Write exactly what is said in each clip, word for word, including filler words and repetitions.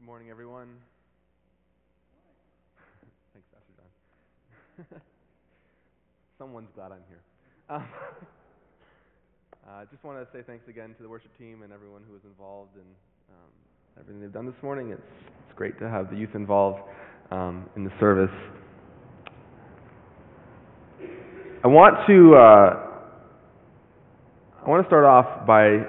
Good morning, everyone. Thanks, Pastor John. Someone's glad I'm here. Um, I uh, just want to say thanks again to the worship team and everyone who was involved in um, everything they've done this morning. It's it's great to have the youth involved um, in the service. I want to uh, I want to start off by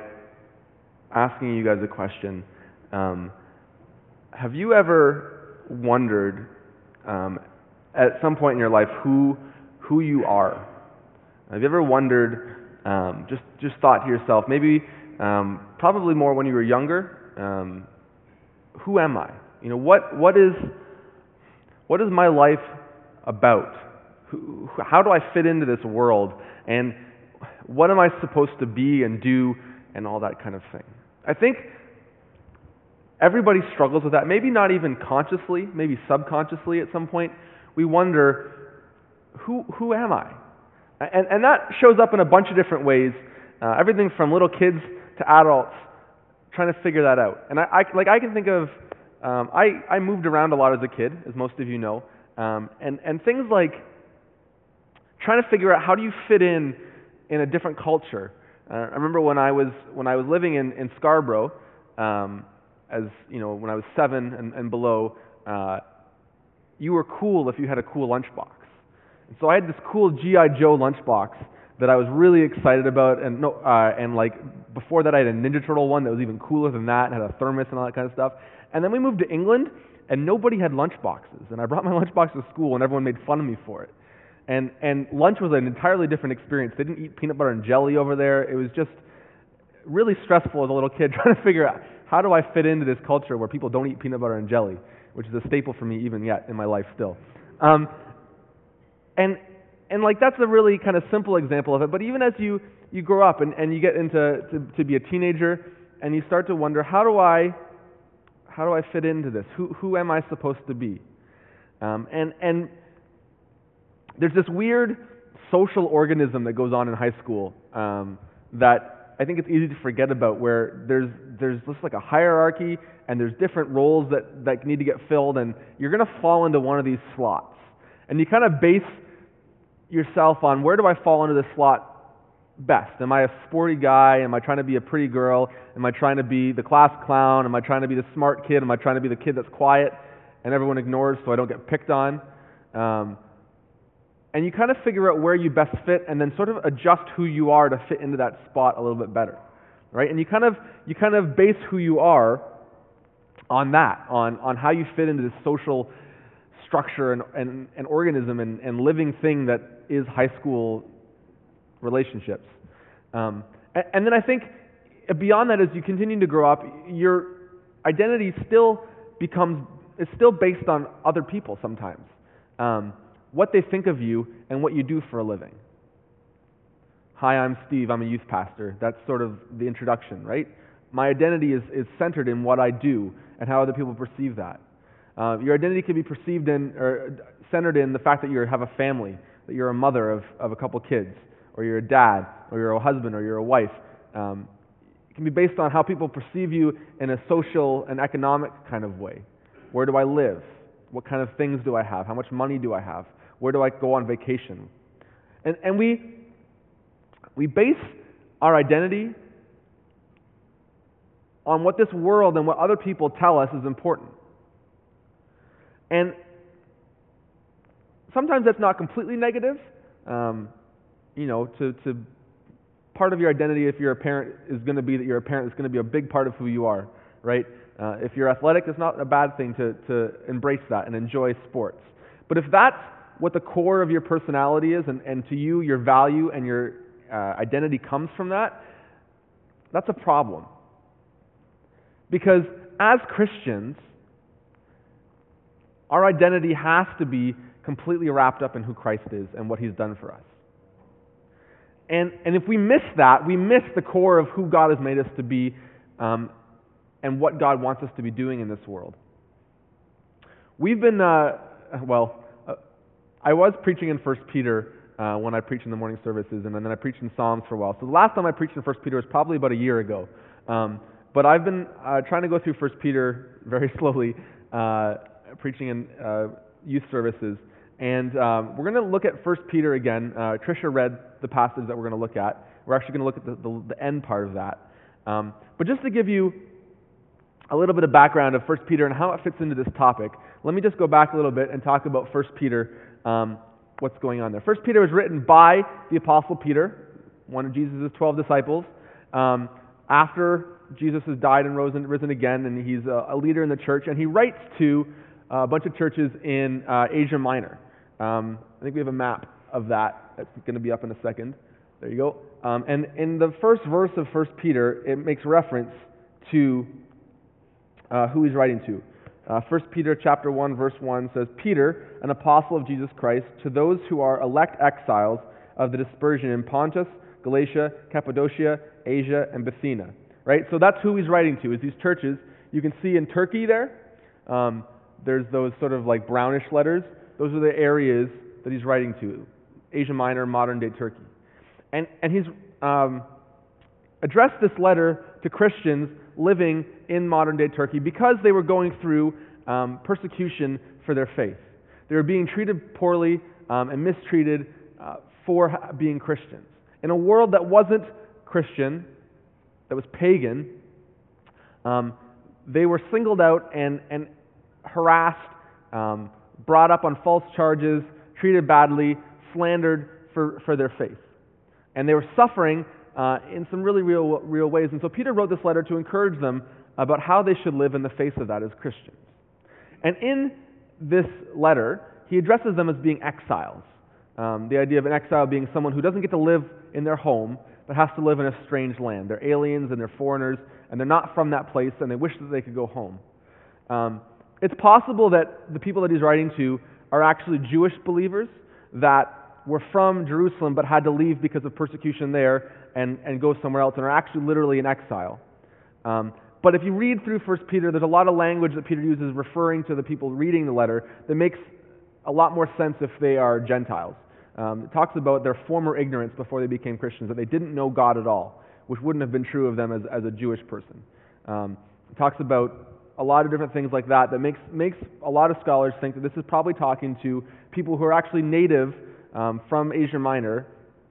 asking you guys a question. Um, have you ever wondered um, at some point in your life who who you are? Have you ever wondered, um, just just thought to yourself, maybe um, probably more when you were younger, um, who am I? You know, what what is what is my life about? Who, how do I fit into this world? And what am I supposed to be and do and all that kind of thing? I think everybody struggles with that, maybe not even consciously, maybe subconsciously at some point. We wonder, who who am I? And, and that shows up in a bunch of different ways, uh, everything from little kids to adults, trying to figure that out. And I, I like I can think of, um, I, I moved around a lot as a kid, as most of you know, um, and, and things like trying to figure out how do you fit in in a different culture. Uh, I remember when I was when I was living in, in Scarborough, um, as you know, when I was seven and, and below, uh, you were cool if you had a cool lunchbox. And so I had this cool G I Joe lunchbox that I was really excited about, and no, uh, and like before that I had a Ninja Turtle one that was even cooler than that, and had a thermos and all that kind of stuff. And then we moved to England, and nobody had lunchboxes, and I brought my lunchbox to school, and everyone made fun of me for it. And and lunch was an entirely different experience. They didn't eat peanut butter and jelly over there. It was just really stressful as a little kid trying to figure out how do I fit into this culture where people don't eat peanut butter and jelly, which is a staple for me even yet in my life still. Um, and and like that's a really kind of simple example of it. But even as you, you grow up and, and you get into to, to be a teenager and you start to wonder, how do I how do I fit into this? Who who am I supposed to be? Um, and and there's this weird social organism that goes on in high school um, that I think it's easy to forget about, where there's there's just like a hierarchy and there's different roles that, that need to get filled, and you're going to fall into one of these slots. And you kind of base yourself on, where do I fall into this slot best? Am I a sporty guy? Am I trying to be a pretty girl? Am I trying to be the class clown? Am I trying to be the smart kid? Am I trying to be the kid that's quiet and everyone ignores so I don't get picked on? Um, And you kind of figure out where you best fit, and then sort of adjust who you are to fit into that spot a little bit better, right? And you kind of you kind of base who you are on that, on on how you fit into this social structure and and, and organism and, and living thing that is high school relationships. Um, and, and then I think beyond that, as you continue to grow up, your identity still becomes is still based on other people sometimes. Um, what they think of you and what you do for a living. Hi, I'm Steve, I'm a youth pastor. That's sort of the introduction, right? My identity is, is centered in what I do and how other people perceive that. Uh, your identity can be perceived in, or centered in the fact that you have a family, that you're a mother of, of a couple kids, or you're a dad, or you're a husband, or you're a wife. Um, it can be based on how people perceive you in a social and economic kind of way. Where do I live? What kind of things do I have? How much money do I have? Where do I go on vacation? And and we we base our identity on what this world and what other people tell us is important. And sometimes that's not completely negative. Um, you know, to, to part of your identity, if you're a parent, is going to be that you're a parent. It's going to be a big part of who you are, right? Uh, if you're athletic, it's not a bad thing to to embrace that and enjoy sports. But if that's what the core of your personality is, and, and to you, your value and your uh, identity comes from that, that's a problem. Because as Christians, our identity has to be completely wrapped up in who Christ is and what He's done for us. And, and if we miss that, we miss the core of who God has made us to be um, and what God wants us to be doing in this world. We've been, uh, well, I was preaching in First Peter uh, when I preached in the morning services, and then I preached in Psalms for a while. So the last time I preached in First Peter was probably about a year ago. Um, but I've been uh, trying to go through First Peter very slowly, uh, preaching in uh, youth services. And um, we're going to look at First Peter again. Uh, Tricia read the passage that we're going to look at. We're actually going to look at the, the, the end part of that. Um, but just to give you a little bit of background of First Peter and how it fits into this topic, let me just go back a little bit and talk about First Peter, um, what's going on there. First Peter was written by the Apostle Peter, one of Jesus' twelve disciples, um, after Jesus has died and risen, risen again, and he's a, a leader in the church, and he writes to a bunch of churches in uh, Asia Minor. Um, I think we have a map of that. That's going to be up in a second. There you go. Um, and in the first verse of First Peter, it makes reference to uh, who he's writing to. Uh, First Peter chapter one, verse one says, Peter, an apostle of Jesus Christ, to those who are elect exiles of the dispersion in Pontus, Galatia, Cappadocia, Asia, and Bithynia. Right? So that's who he's writing to, is these churches. You can see in Turkey there, um, there's those sort of like brownish letters. Those are the areas that he's writing to. Asia Minor, modern-day Turkey. And, and he's um, addressed this letter to Christians living in modern-day Turkey because they were going through um, persecution for their faith. They were being treated poorly um, and mistreated uh, for being Christians. In a world that wasn't Christian, that was pagan, um, they were singled out and, and harassed, um, brought up on false charges, treated badly, slandered for, for their faith. And they were suffering uh, in some really real, real ways. And so Peter wrote this letter to encourage them about how they should live in the face of that as Christians. And in this letter, he addresses them as being exiles. Um, the idea of an exile being someone who doesn't get to live in their home, but has to live in a strange land. They're aliens and they're foreigners, and they're not from that place, and they wish that they could go home. Um, it's possible that the people that he's writing to are actually Jewish believers that were from Jerusalem but had to leave because of persecution there and, and go somewhere else and are actually literally in exile. Um, but if you read through First Peter, there's a lot of language that Peter uses referring to the people reading the letter that makes a lot more sense if they are Gentiles. Um, it talks about their former ignorance before they became Christians, that they didn't know God at all, which wouldn't have been true of them as, as a Jewish person. Um, it talks about a lot of different things like that that makes makes a lot of scholars think that this is probably talking to people who are actually native um, from Asia Minor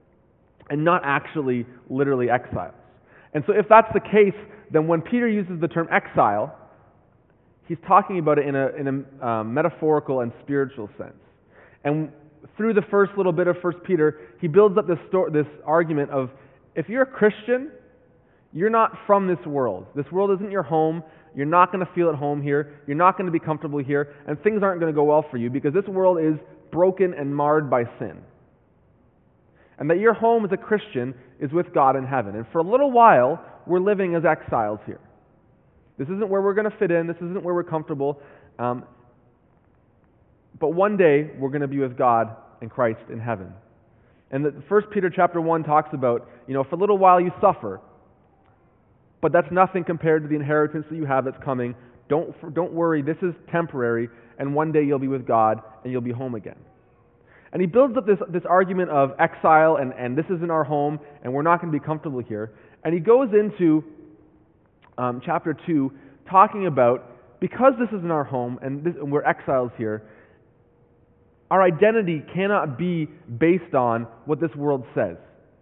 and not actually literally exiles. And so if that's the case, then when Peter uses the term exile, he's talking about it in a, in a um, metaphorical and spiritual sense. And through the first little bit of First Peter, he builds up this sto- this argument of, if you're a Christian, you're not from this world. This world isn't your home. You're not going to feel at home here. You're not going to be comfortable here. And things aren't going to go well for you because this world is broken and marred by sin. And that your home as a Christian is with God in heaven. And for a little while, we're living as exiles here. This isn't where we're going to fit in. This isn't where we're comfortable. Um, but one day, we're going to be with God and Christ in heaven. And the First Peter chapter one talks about, you know, for a little while you suffer, but that's nothing compared to the inheritance that you have that's coming. Don't, don't worry, this is temporary, and one day you'll be with God and you'll be home again. And he builds up this, this argument of exile, and, and this isn't our home, and we're not going to be comfortable here. And he goes into um, chapter two talking about, because this isn't our home and, this, and we're exiles here, our identity cannot be based on what this world says.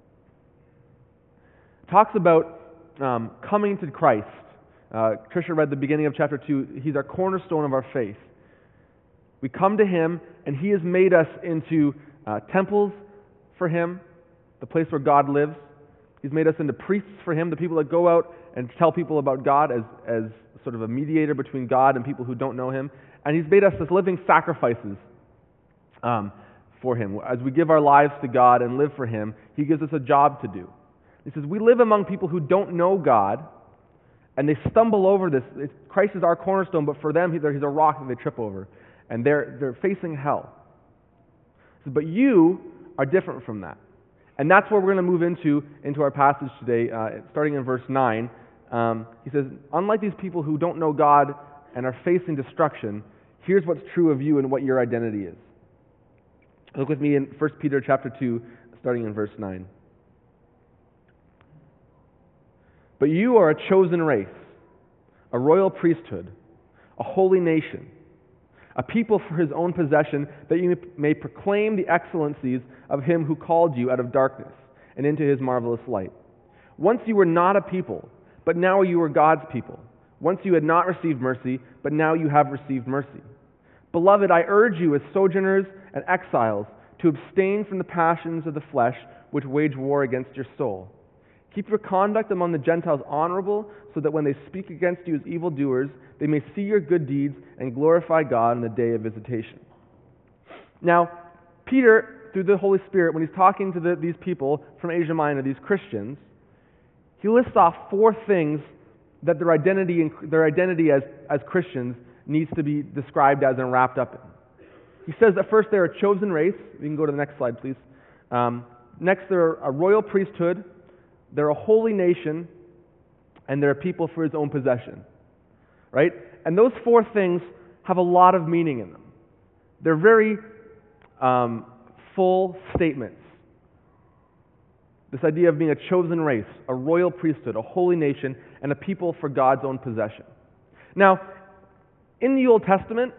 It talks about um, coming to Christ. Uh, Tricia read the beginning of chapter two. He's our cornerstone of our faith. We come to Him, and He has made us into uh, temples for Him, the place where God lives. He's made us into priests for Him, the people that go out and tell people about God as, as sort of a mediator between God and people who don't know Him. And He's made us as living sacrifices Um, for Him. As we give our lives to God and live for Him, He gives us a job to do. He says, we live among people who don't know God, and they stumble over this. It's, Christ is our cornerstone, but for them, He's a rock that they trip over, and they're, they're facing hell. He says, but you are different from that. And that's where we're going to move into, into our passage today, uh, starting in verse nine. Um, he says, unlike these people who don't know God and are facing destruction, here's what's true of you and what your identity is. Look with me in First Peter chapter two, starting in verse nine. But you are a chosen race, a royal priesthood, a holy nation, a people for his own possession, that you may proclaim the excellencies of him who called you out of darkness and into his marvelous light. Once you were not a people, but now you are God's people. Once you had not received mercy, but now you have received mercy. Beloved, I urge you as sojourners and exiles to abstain from the passions of the flesh which wage war against your soul. Keep your conduct among the Gentiles honorable, so that when they speak against you as evildoers, they may see your good deeds and glorify God in the day of visitation. Now, Peter, through the Holy Spirit, when he's talking to the, these people from Asia Minor, these Christians, he lists off four things that their identity, their identity as, as Christians needs to be described as and wrapped up in. He says that first they're a chosen race. You can go to the next slide, please. Um, next, they're a royal priesthood. They're a holy nation, and they're a people for his own possession. Right? And those four things have a lot of meaning in them. They're very um, full statements. This idea of being a chosen race, a royal priesthood, a holy nation, and a people for God's own possession. Now, in the Old Testament,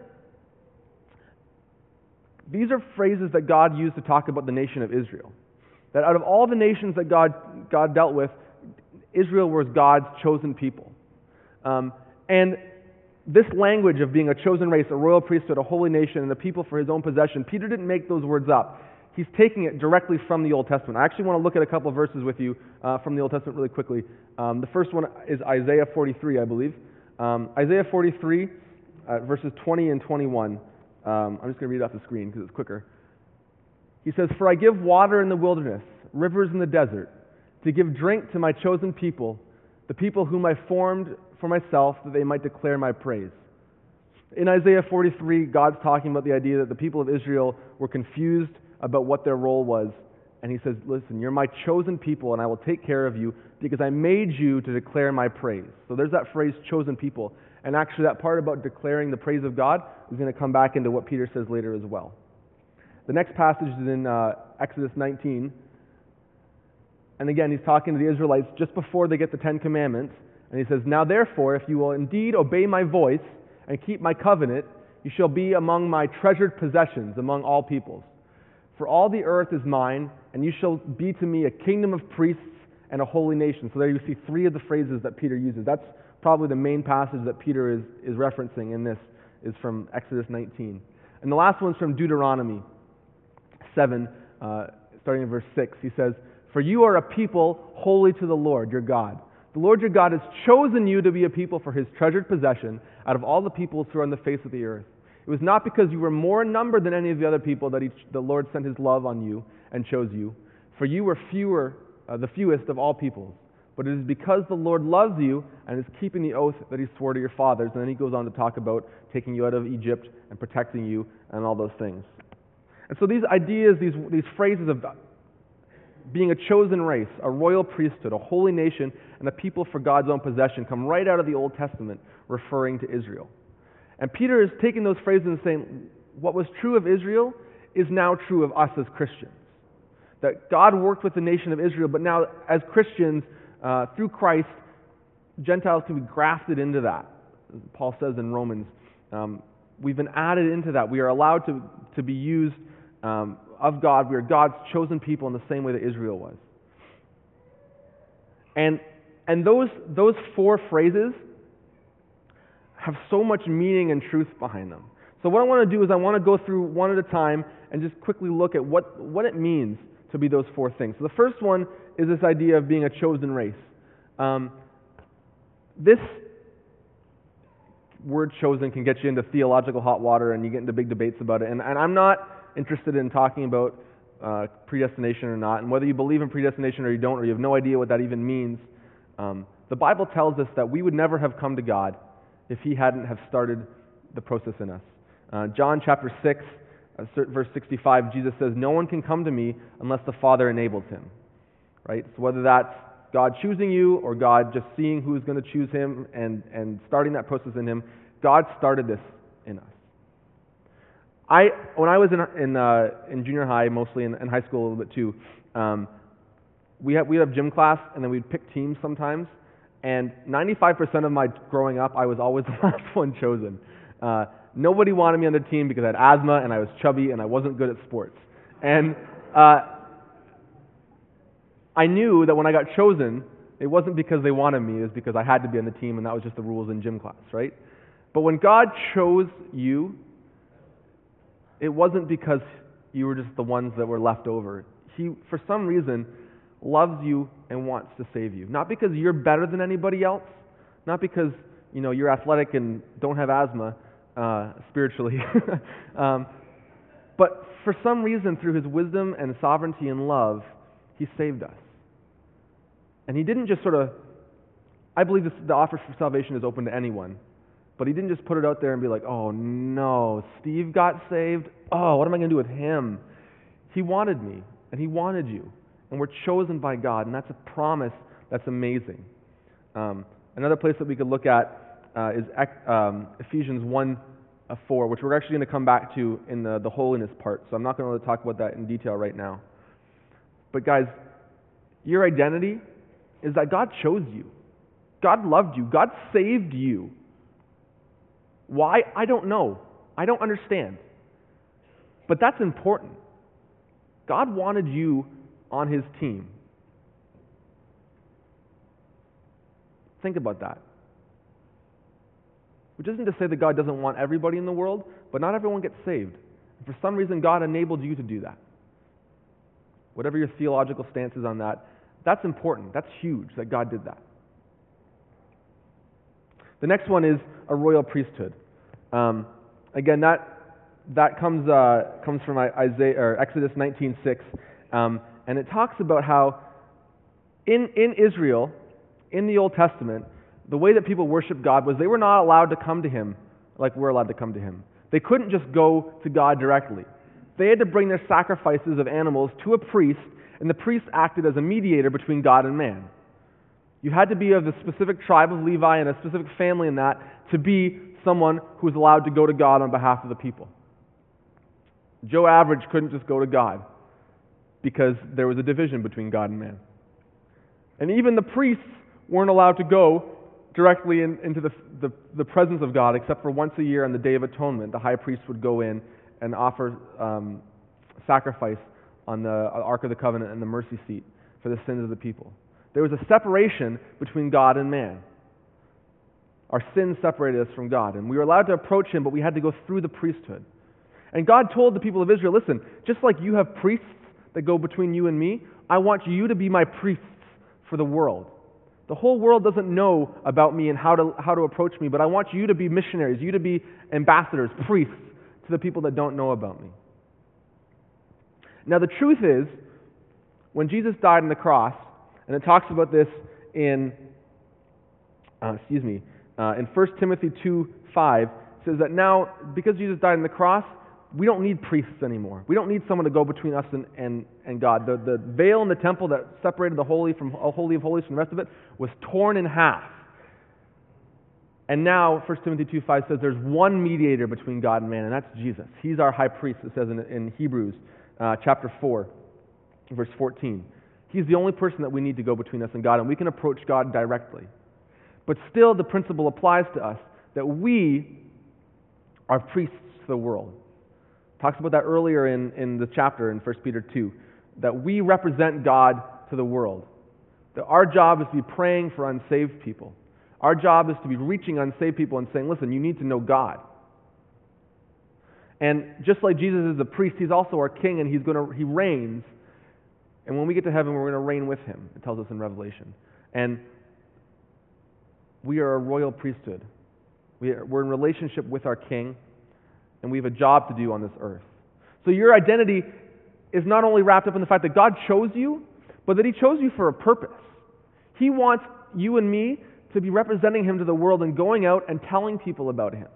these are phrases that God used to talk about the nation of Israel. That out of all the nations that God, God dealt with, Israel was God's chosen people. Um, and this language of being a chosen race, a royal priesthood, a holy nation, and a people for his own possession, Peter didn't make those words up. He's taking it directly from the Old Testament. I actually want to look at a couple of verses with you uh, from the Old Testament really quickly. Um, the first one is Isaiah forty-three, I believe. Um, Isaiah forty-three, uh, verses twenty and twenty-one. Um, I'm just going to read it off the screen because it's quicker. He says, "For I give water in the wilderness, rivers in the desert, to give drink to my chosen people, the people whom I formed for myself, that they might declare my praise." In Isaiah forty-three, God's talking about the idea that the people of Israel were confused about what their role was. And he says, listen, you're my chosen people, and I will take care of you because I made you to declare my praise. So there's that phrase, chosen people. And actually that part about declaring the praise of God is going to come back into what Peter says later as well. The next passage is in uh, Exodus nineteen. And again, he's talking to the Israelites just before they get the Ten Commandments. And he says, "Now therefore, if you will indeed obey my voice and keep my covenant, you shall be among my treasured possessions among all peoples. For all the earth is mine, and you shall be to me a kingdom of priests and a holy nation." So there you see three of the phrases that Peter uses. That's probably the main passage that Peter is, is referencing in this, is from Exodus nineteen. And the last one's from Deuteronomy seven, uh, starting in verse six. He says, "For you are a people holy to the Lord your God. The Lord your God has chosen you to be a people for his treasured possession out of all the peoples who are on the face of the earth. It was not because you were more in number than any of the other people that he, the Lord sent his love on you and chose you. For you were fewer, uh, the fewest of all peoples. But it is because the Lord loves you and is keeping the oath that he swore to your fathers." And then he goes on to talk about taking you out of Egypt and protecting you and all those things. And so these ideas, these, these phrases of being a chosen race, a royal priesthood, a holy nation, and a people for God's own possession come right out of the Old Testament, referring to Israel. And Peter is taking those phrases and saying, what was true of Israel is now true of us as Christians. That God worked with the nation of Israel, but now as Christians, uh, through Christ, Gentiles can be grafted into that. As Paul says in Romans, um, we've been added into that. We are allowed to, to be used um, of God. We are God's chosen people in the same way that Israel was. And and those those four phrases have so much meaning and truth behind them. So what I want to do is I want to go through one at a time and just quickly look at what, what it means to be those four things. So the first one is this idea of being a chosen race. Um, this word chosen can get you into theological hot water and you get into big debates about it. And, and I'm not interested in talking about uh, predestination or not, and whether you believe in predestination or you don't, or you have no idea what that even means. Um, the Bible tells us that we would never have come to God if he hadn't have started the process in us. Uh, John chapter six, uh, verse sixty-five, Jesus says, "No one can come to me unless the Father enables him." Right? So whether that's God choosing you or God just seeing who's going to choose him and, and starting that process in him, God started this in us. I when I was in in, uh, in junior high, mostly in, in high school a little bit too, um, we have we have gym class and then we'd pick teams sometimes. And ninety-five percent of my growing up, I was always the last one chosen. Uh, nobody wanted me on the team because I had asthma and I was chubby and I wasn't good at sports. And uh, I knew that when I got chosen, it wasn't because they wanted me, it was because I had to be on the team and that was just the rules in gym class, right? But when God chose you, it wasn't because you were just the ones that were left over. He, for some reason, loves you and wants to save you. Not because you're better than anybody else, not because, you know, you're athletic and don't have asthma uh, spiritually, um, but for some reason, through His wisdom and sovereignty and love, He saved us. And He didn't just sort of, I believe this, the offer for salvation is open to anyone, but He didn't just put it out there and be like, oh no, Steve got saved, oh, what am I going to do with him? He wanted me, and He wanted you, and we're chosen by God, and that's a promise that's amazing. Um, another place that we could look at uh, is um, Ephesians one four, which we're actually going to come back to in the, the holiness part, so I'm not going to really talk about that in detail right now. But guys, your identity is that God chose you. God loved you. God saved you. Why? I don't know. I don't understand. But that's important. God wanted you on His team. Think about that. Which isn't to say that God doesn't want everybody in the world, but not everyone gets saved. And for some reason, God enabled you to do that. Whatever your theological stance is on that, that's important. That's huge that God did that. The next one is a royal priesthood. Um, again, that that comes uh, comes from Isaiah or Exodus nineteen six, um, and it talks about how in in Israel, in the Old Testament, the way that people worshiped God was they were not allowed to come to Him like we're allowed to come to Him. They couldn't just go to God directly. They had to bring their sacrifices of animals to a priest, and the priest acted as a mediator between God and man. You had to be of the specific tribe of Levi and a specific family in that to be someone who was allowed to go to God on behalf of the people. Joe Average couldn't just go to God because there was a division between God and man. And even the priests weren't allowed to go directly in, into the, the, the presence of God except for once a year on the Day of Atonement. The high priest would go in and offer um, sacrifice on the Ark of the Covenant and the mercy seat for the sins of the people. There was a separation between God and man. Our sins separated us from God, and we were allowed to approach Him, but we had to go through the priesthood. And God told the people of Israel, listen, just like you have priests that go between you and me, I want you to be my priests for the world. The whole world doesn't know about me and how to how to approach me, but I want you to be missionaries, you to be ambassadors, priests to the people that don't know about me. Now the truth is, when Jesus died on the cross, and it talks about this in, uh, excuse me, uh, in First Timothy two five, it says that now, because Jesus died on the cross, we don't need priests anymore. We don't need someone to go between us and, and, and God. The, the veil in the temple that separated the holy from uh, Holy of Holies from the rest of it was torn in half. And now, First Timothy two five says there's one mediator between God and man, and that's Jesus. He's our high priest, it says in, in Hebrews uh, chapter four, verse fourteen. He's the only person that we need to go between us and God, and we can approach God directly. But still, the principle applies to us that we are priests to the world. Talks about that earlier in, in the chapter in First Peter two, that we represent God to the world. That our job is to be praying for unsaved people. Our job is to be reaching unsaved people and saying, listen, you need to know God. And just like Jesus is a priest, He's also our king, and He's going to He reigns. And when we get to heaven, we're going to reign with Him, it tells us in Revelation. And we are a royal priesthood. We are, we're in relationship with our king, and we have a job to do on this earth. So your identity is not only wrapped up in the fact that God chose you, but that He chose you for a purpose. He wants you and me to be representing Him to the world and going out and telling people about Him.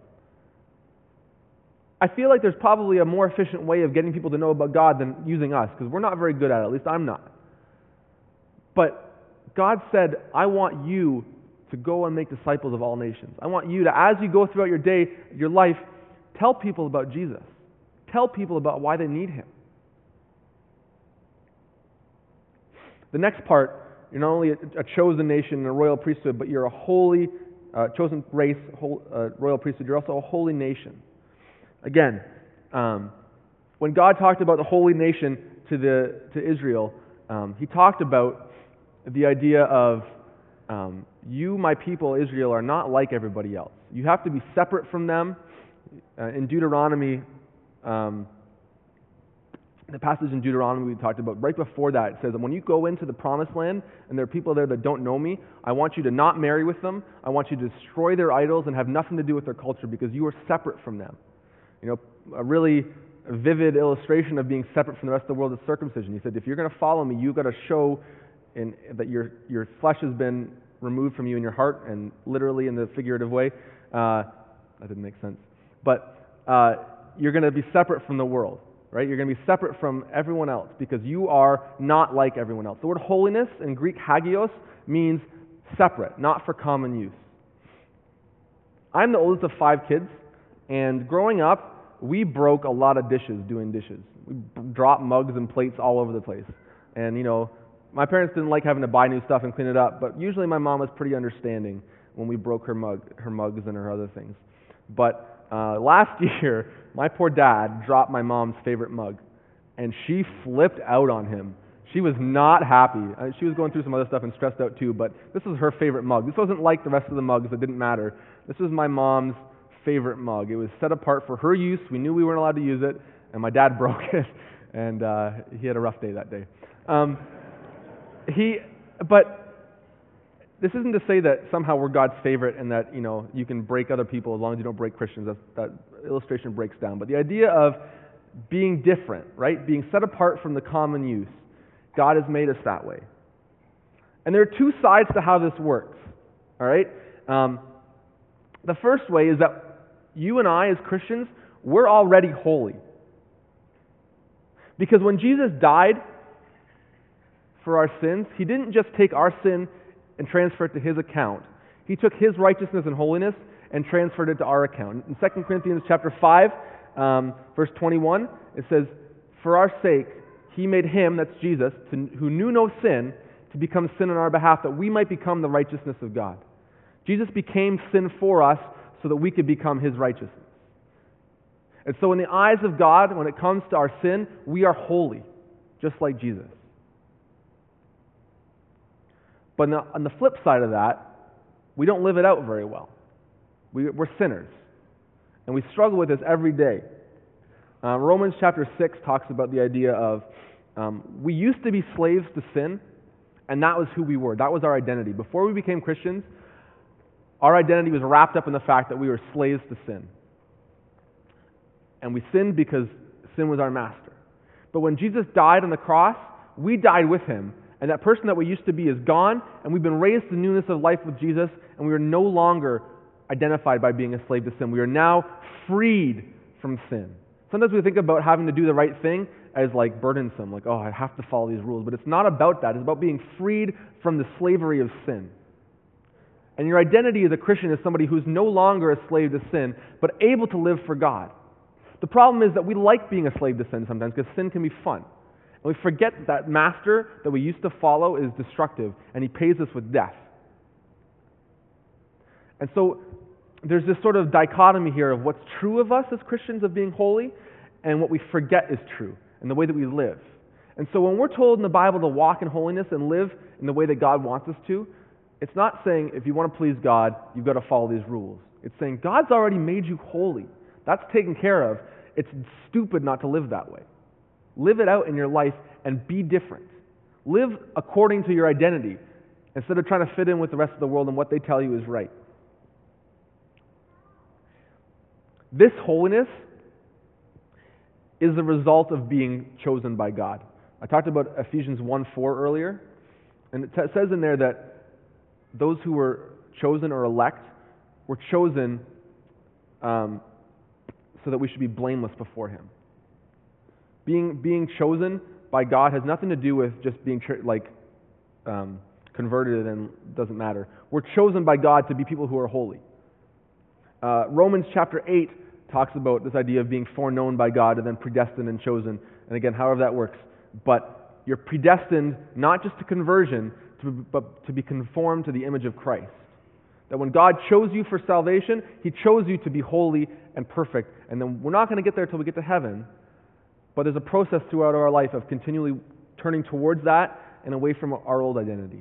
I feel like there's probably a more efficient way of getting people to know about God than using us, because we're not very good at it. At least I'm not. But God said, I want you to go and make disciples of all nations. I want you to, as you go throughout your day, your life, tell people about Jesus. Tell people about why they need Him. The next part you're not only a, a chosen nation and a royal priesthood, but you're a holy, uh, chosen race, whole, uh, royal priesthood. You're also a holy nation. Again, um, when God talked about the holy nation to the to Israel, um, He talked about the idea of um, you, my people, Israel, are not like everybody else. You have to be separate from them. Uh, in Deuteronomy, um, the passage in Deuteronomy we talked about, right before that, it says that when you go into the promised land and there are people there that don't know me, I want you to not marry with them. I want you to destroy their idols and have nothing to do with their culture because you are separate from them. You know, a really vivid illustration of being separate from the rest of the world is circumcision. He said, if you're going to follow me, you've got to show in, that your your flesh has been removed from you in your heart, and literally in the figurative way. Uh, that didn't make sense. But uh, you're going to be separate from the world, right? You're going to be separate from everyone else because you are not like everyone else. The word holiness in Greek, hagios, means separate, not for common use. I'm the oldest of five kids, and growing up, we broke a lot of dishes doing dishes. We dropped mugs and plates all over the place. And, you know, my parents didn't like having to buy new stuff and clean it up, but usually my mom was pretty understanding when we broke her mug, her mugs and her other things. But uh, last year, my poor dad dropped my mom's favorite mug, and she flipped out on him. She was not happy. Uh, she was going through some other stuff and stressed out too, but this was her favorite mug. This wasn't like the rest of the mugs that didn't matter. This was my mom's favorite mug. It was set apart for her use. We knew we weren't allowed to use it, and my dad broke it, and uh, he had a rough day that day. Um, he, but this isn't to say that somehow we're God's favorite and that, you know, you can break other people as long as you don't break Christians. That, that illustration breaks down. But the idea of being different, right, being set apart from the common use, God has made us that way. And there are two sides to how this works, all right? Um, the first way is that you and I, as Christians, we're already holy. Because when Jesus died for our sins, He didn't just take our sin and transfer it to His account. He took His righteousness and holiness and transferred it to our account. In Second Corinthians chapter five, um, verse twenty-one, it says, for our sake, He made Him, that's Jesus, to, who knew no sin, to become sin on our behalf, that we might become the righteousness of God. Jesus became sin for us so that we could become His righteousness. And so in the eyes of God, when it comes to our sin, we are holy, just like Jesus. But on the flip side of that, we don't live it out very well. We, we're sinners, and we struggle with this every day. Uh, Romans chapter six talks about the idea of um, we used to be slaves to sin, and that was who we were. That was our identity. Before we became Christians, our identity was wrapped up in the fact that we were slaves to sin. And we sinned because sin was our master. But when Jesus died on the cross, we died with Him. And that person that we used to be is gone, and we've been raised to newness of life with Jesus, and we are no longer identified by being a slave to sin. We are now freed from sin. Sometimes we think about having to do the right thing as like burdensome, like, oh, I have to follow these rules. But it's not about that. It's about being freed from the slavery of sin. And your identity as a Christian is somebody who's no longer a slave to sin, but able to live for God. The problem is that we like being a slave to sin sometimes because sin can be fun. And we forget that that master that we used to follow is destructive, and he pays us with death. And so there's this sort of dichotomy here of what's true of us as Christians of being holy and what we forget is true and the way that we live. And so when we're told in the Bible to walk in holiness and live in the way that God wants us to, it's not saying if you want to please God, you've got to follow these rules. It's saying God's already made you holy. That's taken care of. It's stupid not to live that way. Live it out in your life and be different. Live according to your identity instead of trying to fit in with the rest of the world and what they tell you is right. This holiness is the result of being chosen by God. I talked about Ephesians one four earlier, and it t- says in there that those who were chosen or elect were chosen um, so that we should be blameless before Him. Being being chosen by God has nothing to do with just being like um, converted and doesn't matter. We're chosen by God to be people who are holy. Uh, Romans chapter eight talks about this idea of being foreknown by God and then predestined and chosen. And again, however that works. But you're predestined not just to conversion, to, but to be conformed to the image of Christ. That when God chose you for salvation, He chose you to be holy and perfect. And then we're not going to get there until we get to heaven, but there's a process throughout our life of continually turning towards that and away from our old identity.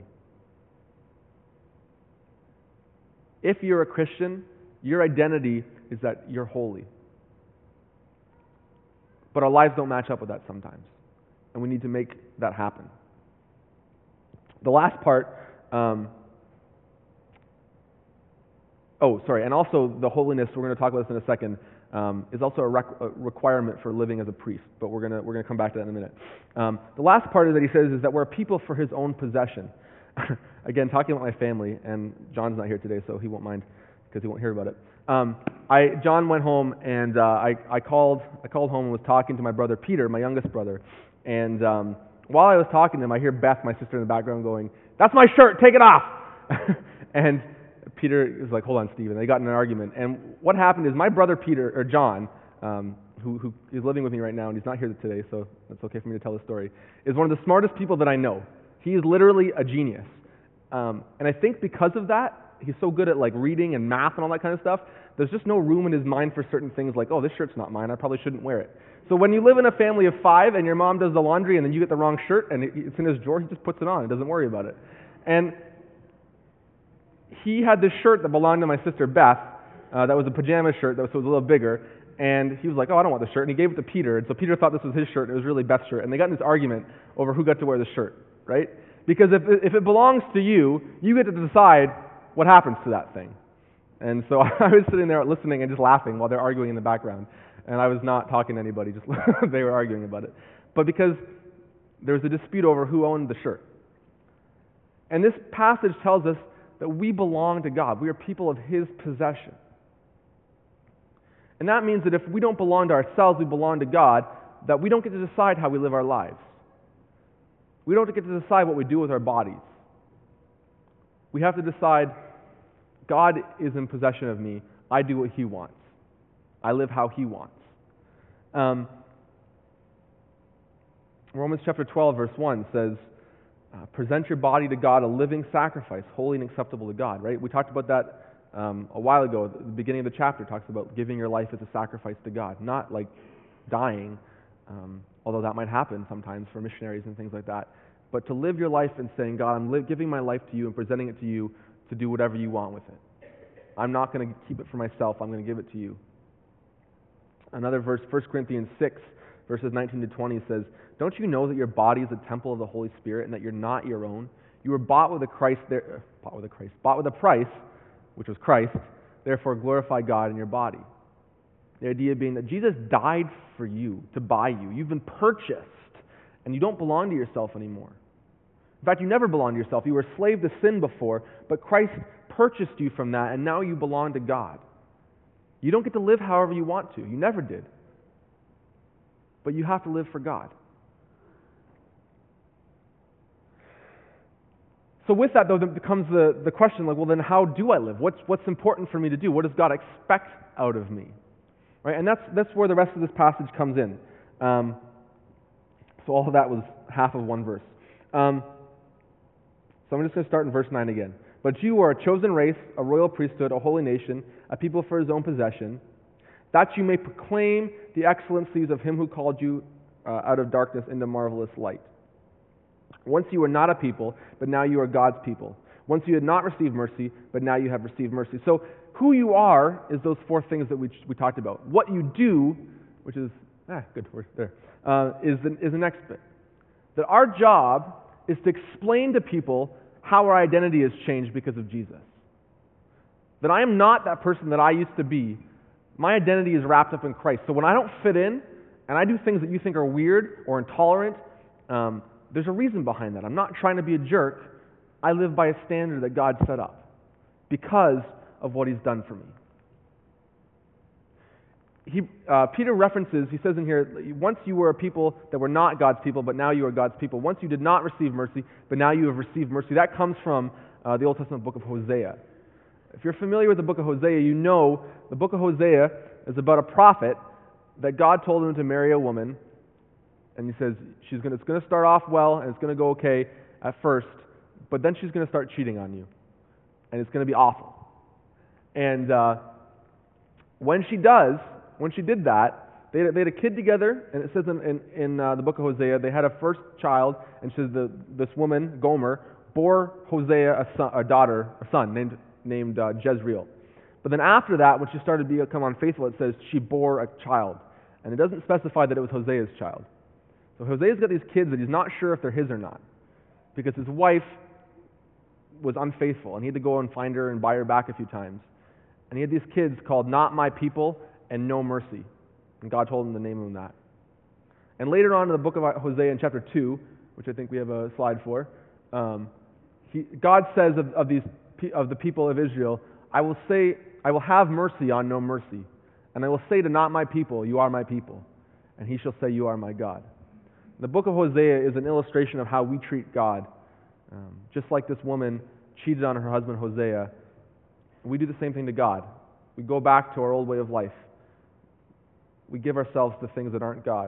If you're a Christian, your identity is that you're holy. But our lives don't match up with that sometimes, and we need to make that happen. The last part, um, oh, sorry, and also the holiness, we're going to talk about this in a second, um, is also a, rec- a requirement for living as a priest, but we're going to we're going to come back to that in a minute. Um, the last part that he says is that we're a people for His own possession. Again, talking about my family, and John's not here today, so he won't mind because he won't hear about it. Um, I John went home, and uh, I I called I called home and was talking to my brother Peter, my youngest brother, and um, while I was talking to him, I hear Beth, my sister, in the background going, "That's my shirt, take it off!" And Peter was like, "Hold on, Steve," and they got in an argument. And what happened is my brother Peter, or John, um, who who is living with me right now, and he's not here today, so that's okay for me to tell the story, is one of the smartest people that I know. He is literally a genius. Um, and I think because of that, he's so good at like reading and math and all that kind of stuff, there's just no room in his mind for certain things like, oh, this shirt's not mine, I probably shouldn't wear it. So when you live in a family of five and your mom does the laundry and then you get the wrong shirt and it's in his drawer, he just puts it on and doesn't worry about it. And he had this shirt that belonged to my sister Beth, uh, that was a pajama shirt that was, so it was a little bigger, and he was like, oh, I don't want the shirt, and he gave it to Peter, and so Peter thought this was his shirt, and it was really Beth's shirt, and they got in this argument over who got to wear the shirt, right? Because if if it belongs to you, you get to decide what happens to that thing. And so I was sitting there listening and just laughing while they're arguing in the background. And I was not talking to anybody, just they were arguing about it. But because there was a dispute over who owned the shirt. And this passage tells us that we belong to God. We are people of His possession. And that means that if we don't belong to ourselves, we belong to God, that we don't get to decide how we live our lives. We don't get to decide what we do with our bodies. We have to decide, God is in possession of me. I do what He wants. I live how He wants. Um, Romans chapter twelve, verse one says, uh, present your body to God, a living sacrifice, holy and acceptable to God, right? We talked about that um, a while ago. The beginning of the chapter talks about giving your life as a sacrifice to God, not like dying, um, although that might happen sometimes for missionaries and things like that. But to live your life and saying, God, I'm li- giving my life to you and presenting it to you to do whatever you want with it. I'm not going to keep it for myself. I'm going to give it to you. Another verse, First Corinthians six, verses nineteen to twenty says, don't you know that your body is a temple of the Holy Spirit and that you're not your own? You were bought with a Christ, there, uh, bought with a Christ, bought with a price, which was Christ. Therefore, glorify God in your body. The idea being that Jesus died for you, to buy you. You've been purchased, and you don't belong to yourself anymore. In fact, you never belonged to yourself. You were a slave to sin before, but Christ purchased you from that, and now you belong to God. You don't get to live however you want to. You never did. But you have to live for God. So with that, though, there becomes the, the question, like, well, then how do I live? What's, what's important for me to do? What does God expect out of me? Right? And that's, that's where the rest of this passage comes in. Um, so all of that was half of one verse. Um, so I'm just going to start in verse nine again. But you are a chosen race, a royal priesthood, a holy nation, a people for His own possession, that you may proclaim the excellencies of Him who called you uh, out of darkness into marvelous light. Once you were not a people, but now you are God's people. Once you had not received mercy, but now you have received mercy. So who you are is those four things that we we talked about. What you do, which is, ah, good, we're there, uh, is, the, is the next bit. That our job is to explain to people how our identity has changed because of Jesus. That I am not that person that I used to be. My identity is wrapped up in Christ. So when I don't fit in, and I do things that you think are weird or intolerant, um, there's a reason behind that. I'm not trying to be a jerk. I live by a standard that God set up because of what He's done for me. He, uh, Peter references, he says in here, once you were a people that were not God's people, but now you are God's people. Once you did not receive mercy, but now you have received mercy. That comes from uh, the Old Testament book of Hosea. If you're familiar with the book of Hosea, you know the book of Hosea is about a prophet that God told him to marry a woman, and He says she's going to, it's going to start off well, and it's going to go okay at first, but then she's going to start cheating on you, and it's going to be awful. And uh, when she does, when she did that, they had, they had a kid together, and it says in, in, in uh, the book of Hosea, they had a first child, and it says the, this woman, Gomer, bore Hosea a, son, a daughter, a son, named, named uh, Jezreel. But then after that, when she started to become unfaithful, it says she bore a child. And it doesn't specify that it was Hosea's child. So Hosea's got these kids that he's not sure if they're his or not, because his wife was unfaithful, and he had to go and find her and buy her back a few times. And he had these kids called Not My People and No Mercy. And God told him to name them that. And later on in the book of Hosea in chapter two, which I think we have a slide for, um, he, God says of, of, these, of the people of Israel, I will say, I will have mercy on no mercy. And I will say to not my people, you are my people. And he shall say, you are my God. The book of Hosea is an illustration of how we treat God. Um, just like this woman cheated on her husband Hosea, we do the same thing to God. We go back to our old way of life. We give ourselves to things that aren't God.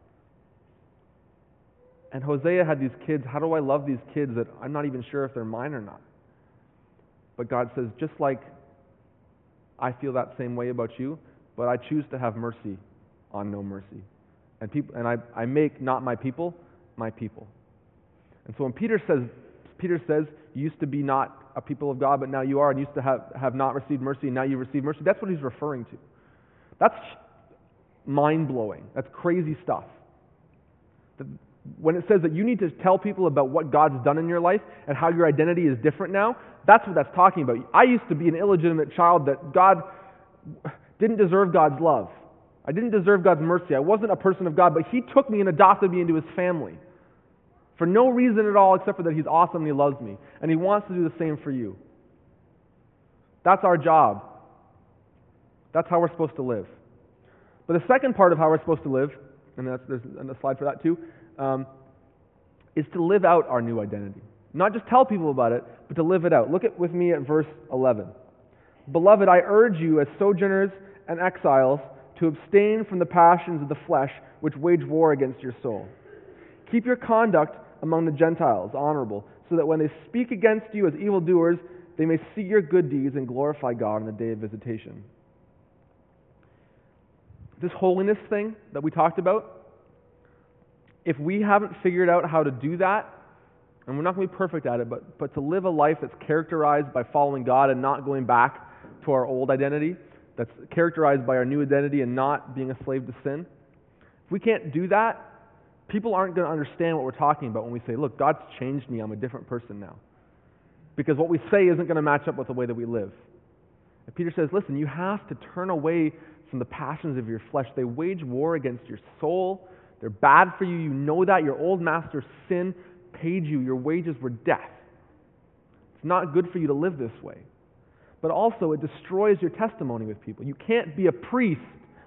And Hosea had these kids. How do I love these kids that I'm not even sure if they're mine or not? But God says, just like I feel that same way about you, but I choose to have mercy on no mercy. And people, and I, I make not my people, my people. And so when Peter says, Peter says, you used to be not a people of God, but now you are, and used to have, have not received mercy, and now you receive mercy, that's what he's referring to. That's mind-blowing. That's crazy stuff. When it says that you need to tell people about what God's done in your life and how your identity is different now, that's what that's talking about. I used to be an illegitimate child that God didn't deserve God's love. I didn't deserve God's mercy. I wasn't a person of God, but He took me and adopted me into His family for no reason at all except for that He's awesome and He loves me. And He wants to do the same for you. That's our job. That's how we're supposed to live. But the second part of how we're supposed to live, and that's, there's a slide for that too, um, is to live out our new identity. Not just tell people about it, but to live it out. Look at with me at verse eleven. Beloved, I urge you as sojourners and exiles to abstain from the passions of the flesh which wage war against your soul. Keep your conduct among the Gentiles honorable, so that when they speak against you as evildoers, they may see your good deeds and glorify God on the day of visitation. This holiness thing that we talked about, if we haven't figured out how to do that, and we're not going to be perfect at it, but, but to live a life that's characterized by following God and not going back to our old identity, that's characterized by our new identity and not being a slave to sin, if we can't do that, people aren't going to understand what we're talking about when we say, look, God's changed me, I'm a different person now. Because what we say isn't going to match up with the way that we live. And Peter says, listen, you have to turn away from the passions of your flesh. They wage war against your soul. They're bad for you. You know that. Your old master, sin, paid you. Your wages were death. It's not good for you to live this way. But also, it destroys your testimony with people. You can't be a priest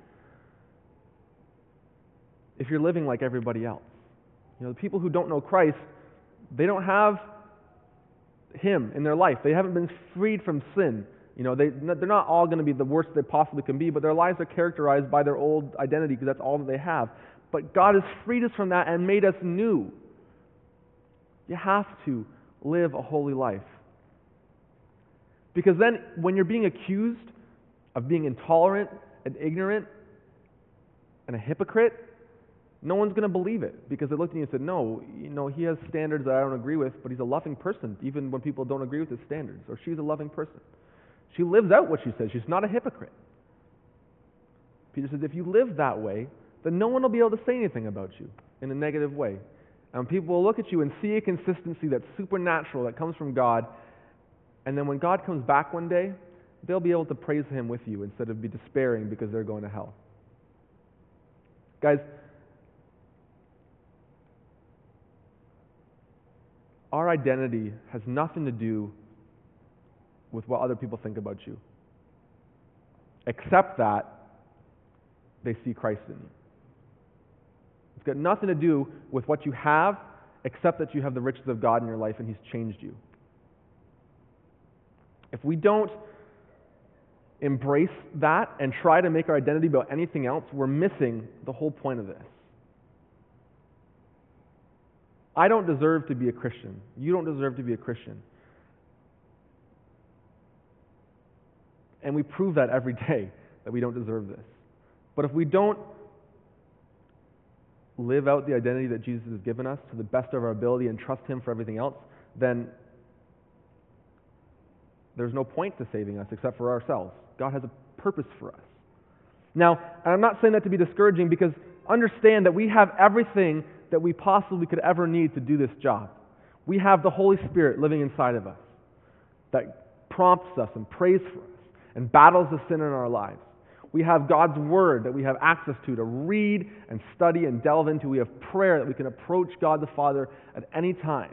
if you're living like everybody else. You know, the people who don't know Christ, they don't have Him in their life. They haven't been freed from sin. You know, they, they're not all going to be the worst they possibly can be, but their lives are characterized by their old identity because that's all that they have. But God has freed us from that and made us new. You have to live a holy life. Because then, when you're being accused of being intolerant and ignorant and a hypocrite, no one's going to believe it because they looked at you and said, no, you know, he has standards that I don't agree with, but he's a loving person, even when people don't agree with his standards. Or she's a loving person. She lives out what she says. She's not a hypocrite. Peter says, if you live that way, then no one will be able to say anything about you in a negative way. And people will look at you and see a consistency that's supernatural, that comes from God. And then when God comes back one day, they'll be able to praise Him with you instead of be despairing because they're going to hell. Guys, our identity has nothing to do with what other people think about you, except that they see Christ in you. It's got nothing to do with what you have, except that you have the riches of God in your life and He's changed you. If we don't embrace that and try to make our identity about anything else, we're missing the whole point of this. I don't deserve to be a Christian. You don't deserve to be a Christian. And we prove that every day, that we don't deserve this. But if we don't live out the identity that Jesus has given us to the best of our ability and trust Him for everything else, then there's no point to saving us except for ourselves. God has a purpose for us. Now, and I'm not saying that to be discouraging, because understand that we have everything that we possibly could ever need to do this job. We have the Holy Spirit living inside of us that prompts us and prays for us and battles the sin in our lives. We have God's Word that we have access to to read and study and delve into. We have prayer that we can approach God the Father at any time.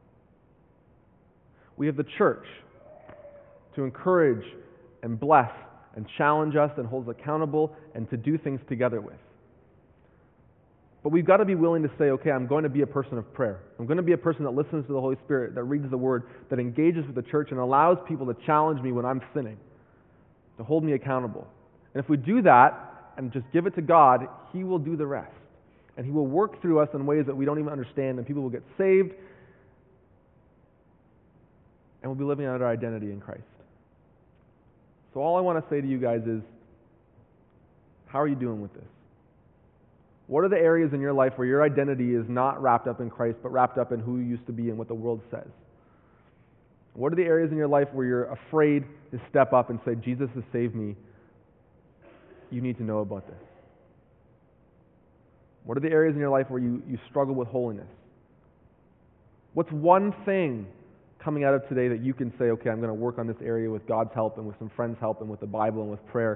We have the church to encourage and bless and challenge us and hold us accountable and to do things together with. But we've got to be willing to say, okay, I'm going to be a person of prayer. I'm going to be a person that listens to the Holy Spirit, that reads the Word, that engages with the church and allows people to challenge me when I'm sinning, to hold me accountable. And if we do that and just give it to God, He will do the rest. And He will work through us in ways that we don't even understand, and people will get saved, and we'll be living out our identity in Christ. So all I want to say to you guys is, how are you doing with this? What are the areas in your life where your identity is not wrapped up in Christ, but wrapped up in who you used to be and what the world says? What are the areas in your life where you're afraid to step up and say, Jesus has saved me? You need to know about this. What are the areas in your life where you, you struggle with holiness? What's one thing coming out of today that you can say, okay, I'm going to work on this area with God's help and with some friends' help and with the Bible and with prayer.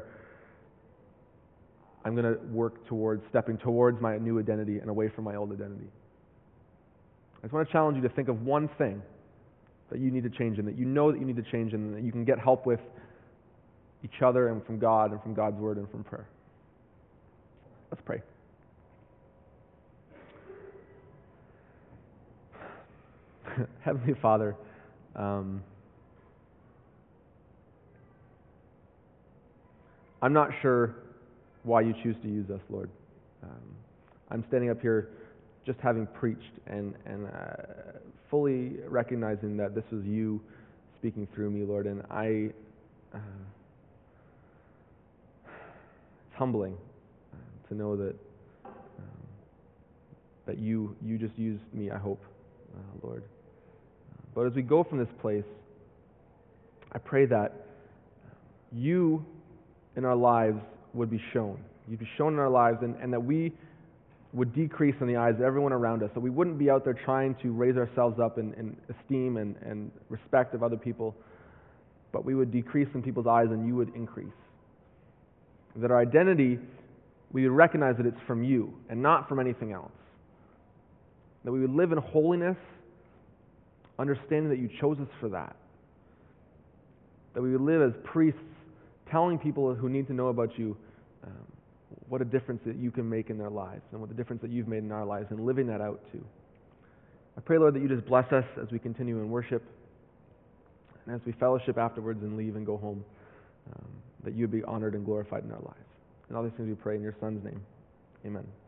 I'm going to work towards stepping towards my new identity and away from my old identity. I just want to challenge you to think of one thing that you need to change in, that you know that you need to change in, and that you can get help with each other and from God and from God's Word and from prayer. Let's pray. Heavenly Father, um, I'm not sure why you choose to use us, Lord. Um, I'm standing up here just having preached and, and uh, fully recognizing that this was you speaking through me, Lord, and I, uh, it's humbling uh, to know that um, that you you just used me, I hope, uh, Lord. But as we go from this place, I pray that you in our lives would be shown. You'd be shown in our lives, and, and that we would decrease in the eyes of everyone around us. So we wouldn't be out there trying to raise ourselves up in, in esteem and, and respect of other people, but we would decrease in people's eyes and you would increase. That our identity, we would recognize that it's from you and not from anything else. That we would live in holiness, understanding that you chose us for that. That we would live as priests, telling people who need to know about you um, what a difference that you can make in their lives and what the difference that you've made in our lives, and living that out too. I pray, Lord, that you just bless us as we continue in worship and as we fellowship afterwards and leave and go home, um, that you would be honored and glorified in our lives. And all these things we pray in your Son's name. Amen.